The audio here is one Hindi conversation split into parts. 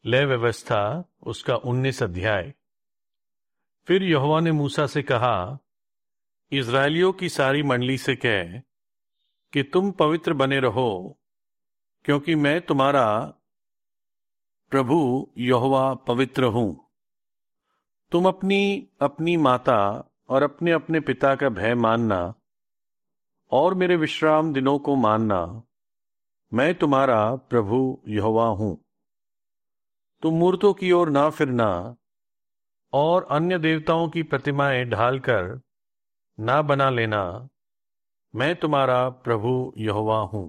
लय व्यवस्था उसका 19 अध्याय। फिर यहोवा ने मूसा से कहा, इज़राइलियों की सारी मंडली से कह कि तुम पवित्र बने रहो, क्योंकि मैं तुम्हारा प्रभु यहोवा पवित्र हूं। तुम अपनी अपनी माता और अपने अपने पिता का भय मानना और मेरे विश्राम दिनों को मानना। मैं तुम्हारा प्रभु यहोवा हूं। तुम मूर्तों की ओर ना फिरना और अन्य देवताओं की प्रतिमाएं ढालकर ना बना लेना। मैं तुम्हारा प्रभु यहोवा हूं।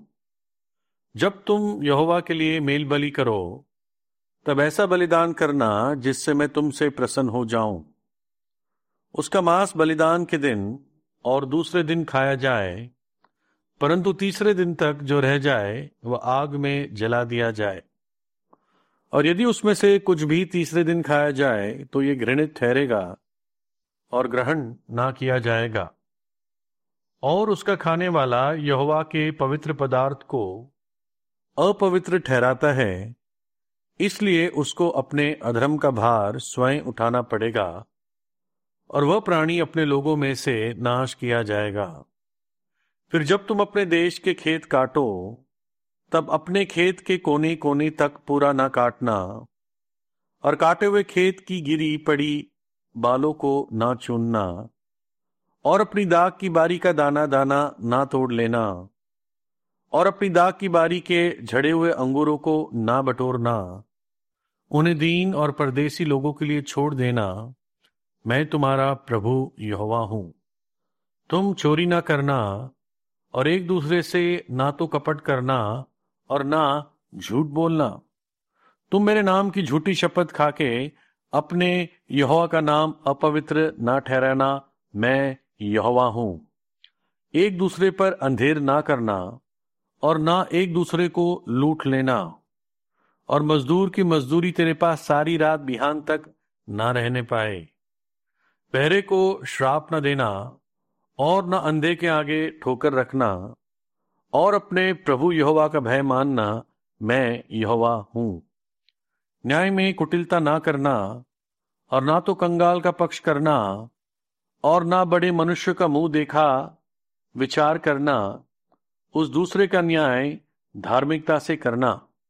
जब तुम यहोवा के लिए मेल बलि करो, तब ऐसा बलिदान करना जिससे मैं तुमसे प्रसन्न हो जाऊं। उसका मांस बलिदान के दिन और दूसरे दिन खाया जाए, परंतु तीसरे दिन तक जो रह जाए वह आग में जला दिया जाए। और यदि उसमें से कुछ भी तीसरे दिन खाया जाए तो ये घृणित ठहरेगा और ग्रहण ना किया जाएगा। और उसका खाने वाला यहोवा के पवित्र पदार्थ को अपवित्र ठहराता है, इसलिए उसको अपने अधर्म का भार स्वयं उठाना पड़ेगा और वह प्राणी अपने लोगों में से नाश किया जाएगा। फिर जब तुम अपने देश के खेत काटो, तब अपने खेत के कोने कोने तक पूरा ना काटना और काटे हुए खेत की गिरी पड़ी बालों को ना चूनना और अपनी दाख की बारी का दाना दाना ना तोड़ लेना और अपनी दाख की बारी के झड़े हुए अंगूरों को ना बटोरना। उन्हें दीन और परदेसी लोगों के लिए छोड़ देना। मैं तुम्हारा प्रभु यहोवा हूं। तुम चोरी ना करना और एक दूसरे से ना तो कपट करना और ना झूठ बोलना। तुम मेरे नाम की झूठी शपथ खाके अपने यहोवा का नाम अपवित्र ना ठहराना। मैं यहोवा हूं। एक दूसरे पर अंधेर ना करना और ना एक दूसरे को लूट लेना। और मजदूर की मजदूरी तेरे पास सारी रात बिहान तक ना रहने पाए। पहरे को श्राप न देना और न अंधे के आगे ठोकर रखना और अपने प्रभु यहोवा का भय मानना। मैं यहोवा हूं। न्याय में कुटिलता ना करना और ना तो कंगाल का पक्ष करना और ना बड़े मनुष्य का मुंह देखा विचार करना। उस दूसरे का न्याय धार्मिकता से करना।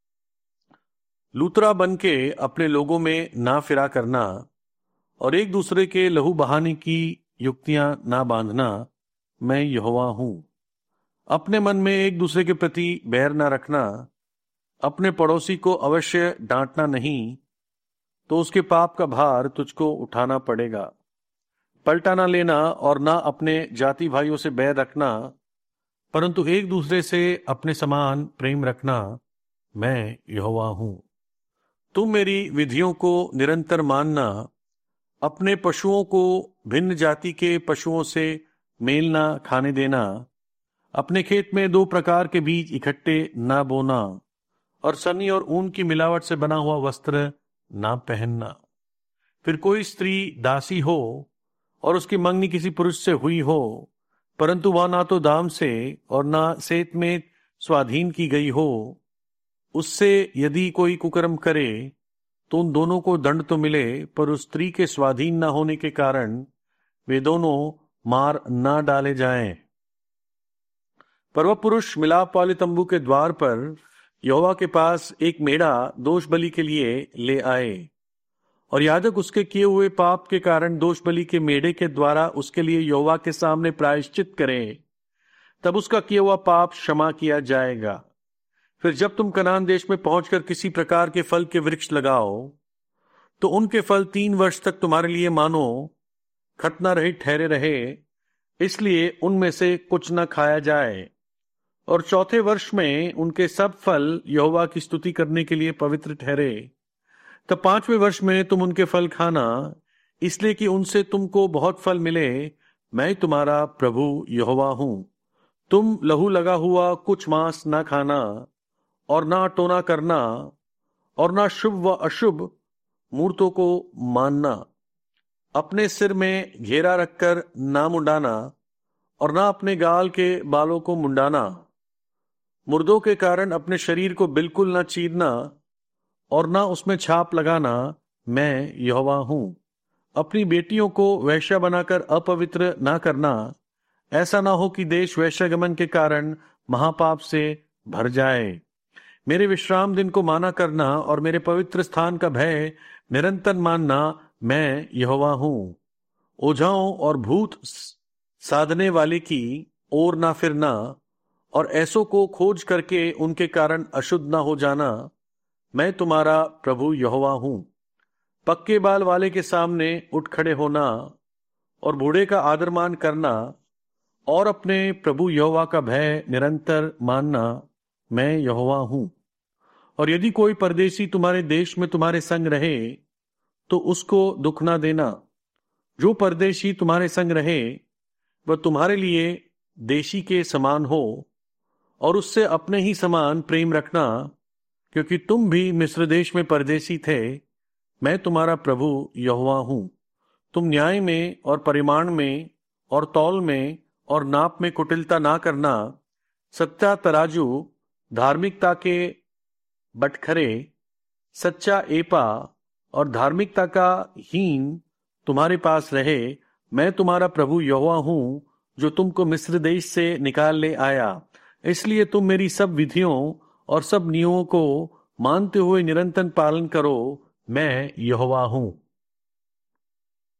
लूतरा बन के अपने लोगों में ना फिरा करना और एक दूसरे के लहू बहाने की युक्तियां ना बांधना। मैं यहोवा हूं। अपने मन में एक दूसरे के प्रति बैर ना रखना। अपने पड़ोसी को अवश्य डांटना नहीं, तो उसके पाप का भार तुझको उठाना पड़ेगा। पलटा ना लेना और ना अपने जाति भाइयों से बैर रखना, परंतु एक दूसरे से अपने समान प्रेम रखना। मैं यहोवा हूं। तुम मेरी विधियों को निरंतर मानना। अपने पशुओं को भिन्न जाति के पशुओं से मेल ना खाने देना। अपने खेत में दो प्रकार के बीज इकट्ठे ना बोना और सनी और ऊन की मिलावट से बना हुआ वस्त्र ना पहनना। फिर कोई स्त्री दासी हो और उसकी मंगनी किसी पुरुष से हुई हो, परंतु वह ना तो दाम से और ना सेत में स्वाधीन की गई हो, उससे यदि कोई कुकर्म करे तो उन दोनों को दंड तो मिले, पर उस स्त्री के स्वाधीन न होने के कारण वे दोनों मार ना डाले जाएं। पर वह पुरुष मिलाप वाले तंबू के द्वार पर यहोवा के पास एक मेढ़ा दोष बलि के लिए ले आए और याजक उसके किए हुए पाप के कारण दोष बलि के मेढ़े के द्वारा उसके लिए यहोवा के सामने प्रायश्चित करे। तब उसका किया हुआ पाप क्षमा किया जाएगा। फिर जब तुम कनान देश में पहुंचकर किसी प्रकार के फल के वृक्ष लगाओ, तो उनके फल 3 वर्ष तक तुम्हारे लिए मानो खतना रहित ठहरे रहे, इसलिए उनमें से कुछ न खाया जाए। और चौथे वर्ष में उनके सब फल यहोवा की स्तुति करने के लिए पवित्र ठहरे। तब 5वें वर्ष में तुम उनके फल खाना, इसलिए कि उनसे तुमको बहुत फल मिले। मैं तुम्हारा प्रभु यहोवा हूं। तुम लहू लगा हुआ कुछ मांस ना खाना और ना टोना करना और ना शुभ व अशुभ मूर्तों को मानना। अपने सिर में घेरा रखकर ना मुंडाना और ना अपने गाल के बालों को मुंडाना। मुर्दों के कारण अपने शरीर को बिल्कुल ना चीरना और ना उसमें छाप लगाना, मैं यहोवा हूं। अपनी बेटियों को वेश्या बनाकर अपवित्र ना करना, ऐसा ना हो कि देश वेश्यागमन के कारण महापाप से भर जाए। मेरे विश्राम दिन को माना करना और मेरे पवित्र स्थान का भय निरंतर मानना, मैं यहोवा हूं। ओझाओं और भूत साधने वाले की ओर ना फिरना और ऐसों को खोज करके उनके कारण अशुद्ध ना हो जाना, मैं तुम्हारा प्रभु यहोवा हूं। पक्के बाल वाले के सामने उठ खड़े होना और बूढ़े का आदर मान करना और अपने प्रभु यहोवा का भय निरंतर मानना, मैं यहोवा हूं। और यदि कोई परदेशी तुम्हारे देश में तुम्हारे संग रहे तो उसको दुख ना देना। जो परदेशी तुम्हारे संग रहे वह तुम्हारे लिए देशी के समान हो और उससे अपने ही समान प्रेम रखना, क्योंकि तुम भी मिस्र देश में परदेशी थे। मैं तुम्हारा प्रभु यहोवा हूं। तुम न्याय में और परिमाण में और तौल में और नाप में कुटिलता ना करना। सत्या तराजू, धार्मिकता के बटखरे, सच्चा एपा और धार्मिकता का हीन तुम्हारे पास रहे। मैं तुम्हारा प्रभु यहोवा हूं, जो तुमको मिस्र देश से निकाल ले आया। इसलिए तुम मेरी सब विधियों और सब नियमों को मानते हुए निरंतर पालन करो। मैं यहोवा हूं।